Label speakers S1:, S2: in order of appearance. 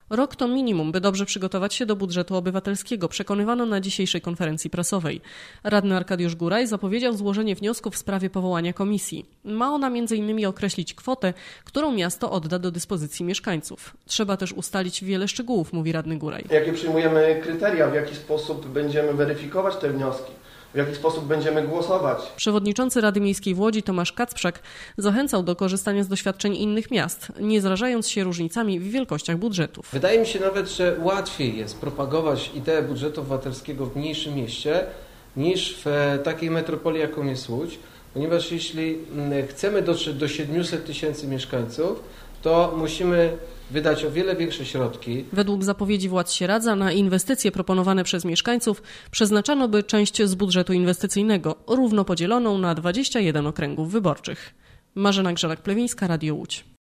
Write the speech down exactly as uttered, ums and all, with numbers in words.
S1: Rok to minimum, by dobrze przygotować się do budżetu obywatelskiego, przekonywano na dzisiejszej konferencji prasowej. Radny Arkadiusz Góraj zapowiedział złożenie wniosku w sprawie powołania komisji. Ma ona między innymi określić kwotę, którą miasto odda do dyspozycji mieszkańców. Trzeba też ustalić wiele szczegółów, mówi radny Góraj.
S2: Jakie przyjmujemy kryteria, w jaki sposób będziemy weryfikować te wnioski? W jaki sposób będziemy głosować?
S1: Przewodniczący Rady Miejskiej w Łodzi Tomasz Kacprzak zachęcał do korzystania z doświadczeń innych miast, nie zrażając się różnicami w wielkościach budżetów.
S3: Wydaje mi się nawet, że łatwiej jest propagować ideę budżetu obywatelskiego w mniejszym mieście niż w takiej metropolii, jaką jest Łódź, ponieważ jeśli chcemy dotrzeć do siedmiuset tysięcy mieszkańców, to musimy wydać o wiele większe środki.
S1: Według zapowiedzi władz Sieradza na inwestycje proponowane przez mieszkańców przeznaczano by część z budżetu inwestycyjnego, równo podzieloną na dwadzieścia jeden okręgów wyborczych. Marzena Grzelak-Plewińska, Radio Łódź.